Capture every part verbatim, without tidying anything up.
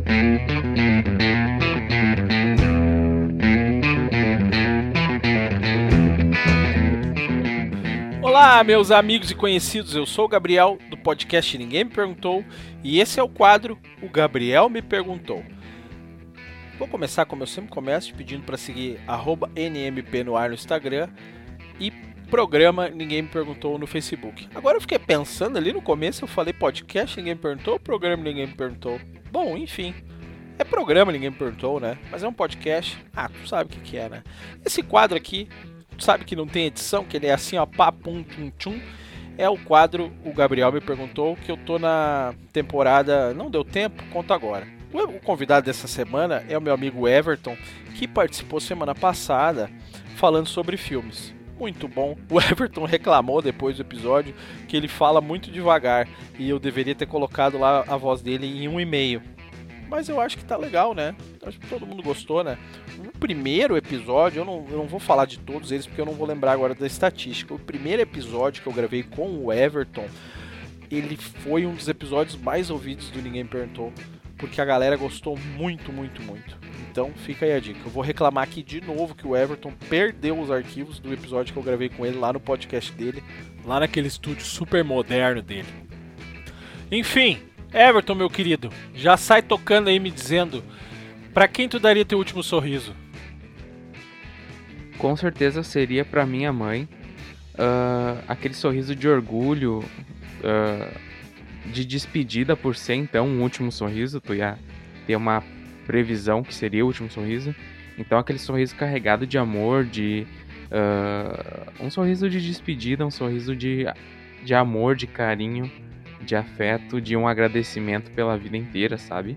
Olá, meus amigos e conhecidos, eu sou o Gabriel, do podcast Ninguém Me Perguntou, e esse é o quadro O Gabriel Me Perguntou. Vou começar como eu sempre começo, pedindo para seguir arroba N M P no ar no Instagram e programa Ninguém Me Perguntou no Facebook. Agora eu fiquei pensando ali no começo, eu falei podcast Ninguém Me Perguntou, programa Ninguém Me Perguntou. Bom, enfim, é programa Ninguém Me Perguntou, né? Mas é um podcast, ah, tu sabe o que que é, né? Esse quadro aqui, tu sabe que não tem edição, que ele é assim, ó, pá, pum, tum, tchum. É o quadro O Gabriel Me Perguntou, que eu tô na temporada, não deu tempo, conta agora. O convidado dessa semana é o meu amigo Everton, que participou semana passada falando sobre filmes. Muito bom. O Everton reclamou depois do episódio que ele fala muito devagar e eu deveria ter colocado lá a voz dele em um e meio. Mas eu acho que tá legal, né? Acho que todo mundo gostou, né? O primeiro episódio, eu não, eu não vou falar de todos eles porque eu não vou lembrar agora da estatística. O primeiro episódio que eu gravei com o Everton, ele foi um dos episódios mais ouvidos do Ninguém Me Perguntou, porque a galera gostou muito, muito, muito. Então fica aí a dica. Eu vou reclamar aqui de novo que o Everton perdeu os arquivos do episódio que eu gravei com ele lá no podcast dele, lá naquele estúdio super moderno dele. Enfim, Everton, meu querido, já sai tocando aí me dizendo pra quem tu daria teu último sorriso? Com certeza seria pra minha mãe. Uh, aquele sorriso de orgulho, uh, de despedida por ser então um último sorriso. Tu ia ter uma previsão que seria o último sorriso. Então aquele sorriso carregado de amor, de uh, um sorriso de despedida, um sorriso de, de amor, de carinho, de afeto, de um agradecimento pela vida inteira, sabe?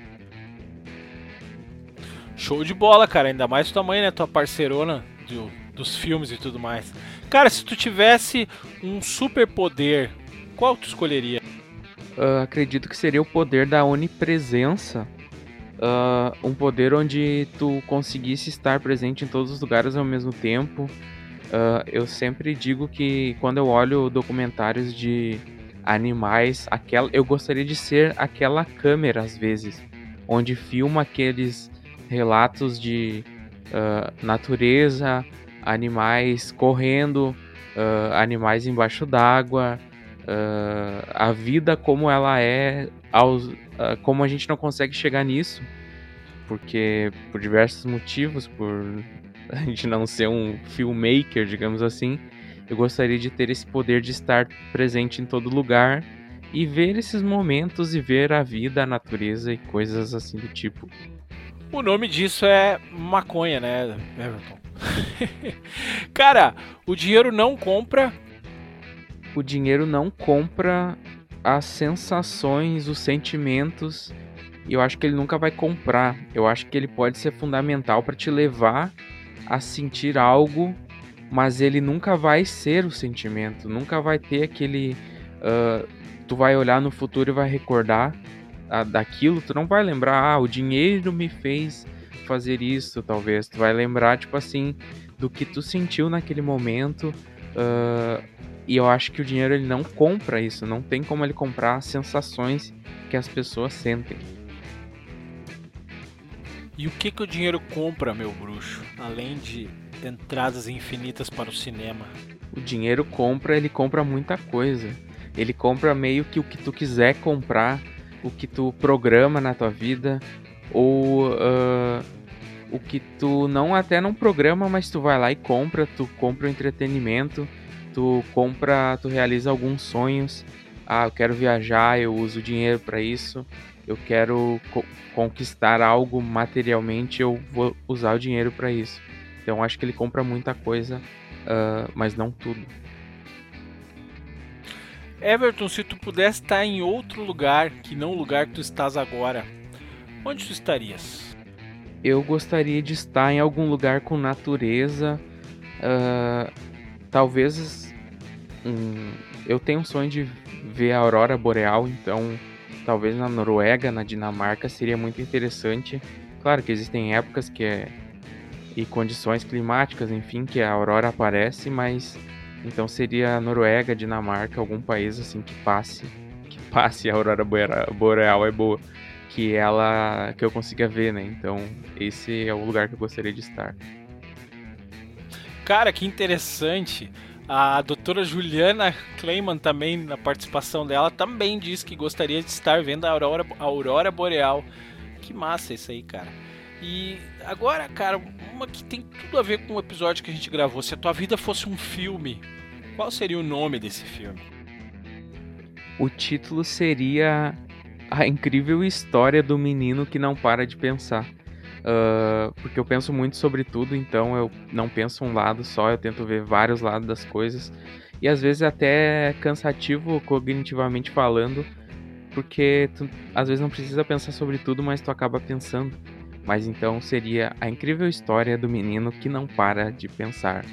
Show de bola, cara. Ainda mais tua mãe, né? Tua parceirona do, dos filmes e tudo mais. Cara, se tu tivesse um superpoder, qual tu escolheria? Uh, acredito que seria o poder da onipresença. Uh, um poder onde tu conseguisse estar presente em todos os lugares ao mesmo tempo. Uh, eu sempre digo que quando eu olho documentários de animais, aquela, eu gostaria de ser aquela câmera às vezes, onde filma aqueles relatos de uh, natureza, animais correndo, uh, animais embaixo d'água, uh, a vida como ela é, aos, uh, como a gente não consegue chegar nisso, porque por diversos motivos, por a gente não ser um filmmaker, digamos assim, eu gostaria de ter esse poder de estar presente em todo lugar e ver esses momentos e ver a vida, a natureza e coisas assim do tipo. O nome disso é maconha, né, Everton? Cara, o dinheiro não compra... O dinheiro não compra as sensações, os sentimentos, e eu acho que ele nunca vai comprar. Eu acho que ele pode ser fundamental para te levar a sentir algo, mas ele nunca vai ser o sentimento, nunca vai ter aquele... Uh, tu vai olhar no futuro e vai recordar uh, daquilo, tu não vai lembrar, ah, o dinheiro me fez fazer isso, talvez. Tu vai lembrar, tipo assim, do que tu sentiu naquele momento, uh, e eu acho que o dinheiro ele não compra isso, não tem como ele comprar as sensações que as pessoas sentem. E o que que o dinheiro compra, meu bruxo? Além de entradas infinitas para o cinema. O dinheiro compra, ele compra muita coisa. Ele compra meio que o que tu quiser comprar, o que tu programa na tua vida, ou uh, o que tu não até não programa, mas tu vai lá e compra, tu compra o entretenimento, tu compra, tu realiza alguns sonhos. Ah, eu quero viajar, eu uso dinheiro para isso. Eu quero co- conquistar algo materialmente, eu vou usar o dinheiro para isso. Então acho que ele compra muita coisa, uh, mas não tudo. Everton, se tu pudesse estar em outro lugar que não o lugar que tu estás agora, onde tu estarias? Eu gostaria de estar em algum lugar com natureza, uh, talvez... Hum, eu tenho um sonho de ver a aurora boreal, então talvez na Noruega, na Dinamarca, seria muito interessante. Claro que existem épocas que é, e condições climáticas, enfim, que a aurora aparece, mas então seria Noruega, Dinamarca, algum país assim que passe, que passe a aurora boreal é boa, que ela que eu consiga ver, né? Então, esse é o lugar que eu gostaria de estar. Cara, que interessante. A doutora Juliana Kleiman também, na participação dela, também disse que gostaria de estar vendo a aurora, a aurora boreal. Que massa isso aí, cara. E agora, cara, uma que tem tudo a ver com o episódio que a gente gravou. Se a tua vida fosse um filme, qual seria o nome desse filme? O título seria A Incrível História do Menino que Não Para de Pensar. Uh, porque eu penso muito sobre tudo, então eu não penso um lado só, eu tento ver vários lados das coisas. E às vezes até é cansativo cognitivamente falando, porque tu às vezes não precisa pensar sobre tudo, mas tu acaba pensando. Mas então seria A Incrível História do Menino que Não Para de Pensar.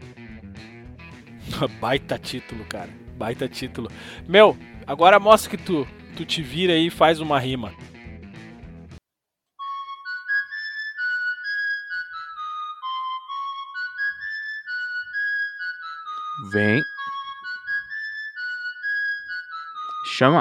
Baita título, cara. Baita título. Meu, agora mostra que tu, tu te vira aí e faz uma rima. Vem. Chama.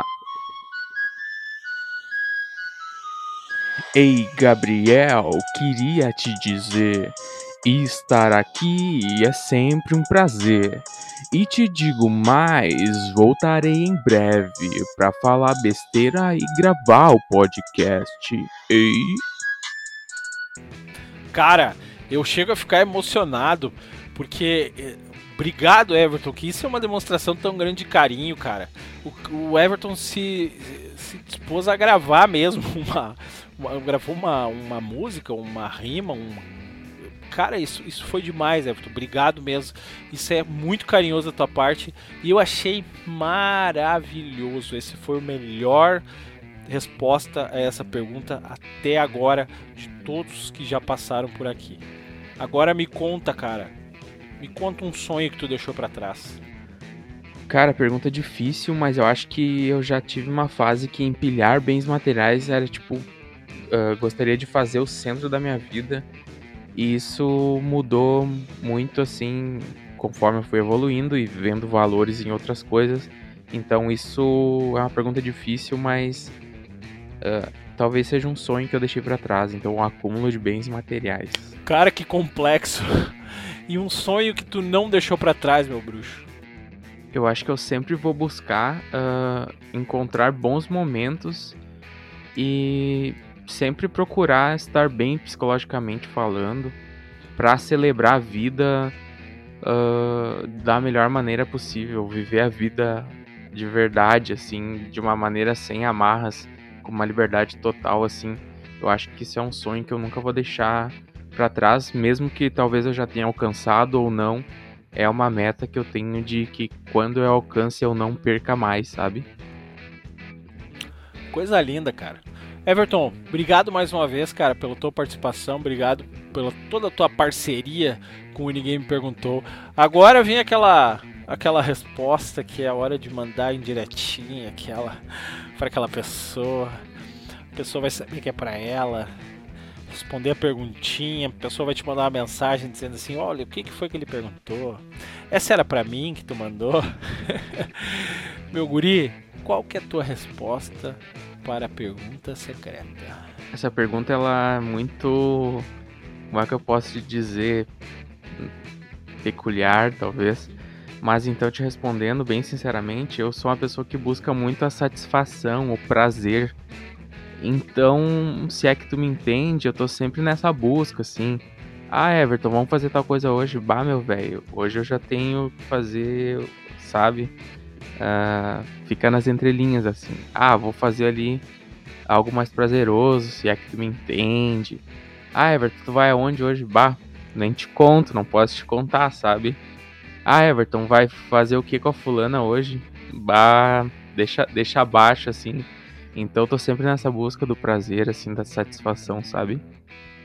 Ei, Gabriel, queria te dizer, estar aqui é sempre um prazer. E te digo mais, voltarei em breve pra falar besteira e gravar o podcast. Ei? Cara, eu chego a ficar emocionado, porque... Obrigado, Everton, que isso é uma demonstração tão grande de carinho, cara. O, o Everton se, se dispôs a gravar mesmo, uma, uma, gravou uma, uma música, uma rima, um... Cara, isso, isso foi demais, Everton, obrigado mesmo. Isso é muito carinhoso da tua parte e eu achei maravilhoso. Esse foi o melhor resposta a essa pergunta até agora de todos que já passaram por aqui. Agora me conta, cara. Me conta um sonho que tu deixou pra trás. Cara, pergunta difícil, mas eu acho que eu já tive uma fase que empilhar bens materiais era tipo... Uh, gostaria de fazer o centro da minha vida. E isso mudou muito, assim, conforme eu fui evoluindo e vendo valores em outras coisas. Então isso é uma pergunta difícil, mas... Uh, talvez seja um sonho que eu deixei pra trás. Então um acúmulo de bens materiais. Cara, que complexo. E um sonho que tu não deixou pra trás, meu bruxo? Eu acho que eu sempre vou buscar uh, encontrar bons momentos e sempre procurar estar bem psicologicamente falando pra celebrar a vida uh, da melhor maneira possível, viver a vida de verdade, assim, de uma maneira sem amarras, com uma liberdade total, assim. Eu acho que isso é um sonho que eu nunca vou deixar pra trás, mesmo que talvez eu já tenha alcançado ou não. É uma meta que eu tenho de que quando eu alcance eu não perca mais, sabe? Coisa linda, cara. Everton, obrigado mais uma vez, cara, pela tua participação, obrigado pela toda a tua parceria com o Ninguém Me Perguntou. Agora vem aquela aquela resposta que é a hora de mandar indiretinha, aquela para aquela pessoa. A pessoa vai saber que é pra ela. Responder a perguntinha, a pessoa vai te mandar uma mensagem dizendo assim, olha, o que, que foi que ele perguntou? Essa era pra mim que tu mandou? Meu guri, qual que é a tua resposta para a pergunta secreta? Essa pergunta, ela é muito, como é que eu posso te dizer, peculiar, talvez. Mas então, te respondendo bem sinceramente, eu sou uma pessoa que busca muito a satisfação, o prazer. Então, se é que tu me entende, eu tô sempre nessa busca, assim. Ah, Everton, vamos fazer tal coisa hoje? Bah, meu velho, hoje eu já tenho que fazer, sabe? Uh, fica nas entrelinhas, assim. Ah, vou fazer ali algo mais prazeroso, se é que tu me entende. Ah, Everton, tu vai aonde hoje? Bah, nem te conto, não posso te contar, sabe? Ah, Everton, vai fazer o que com a fulana hoje? Bah, deixa, deixa abaixo, assim. Então eu tô sempre nessa busca do prazer, assim, da satisfação, sabe?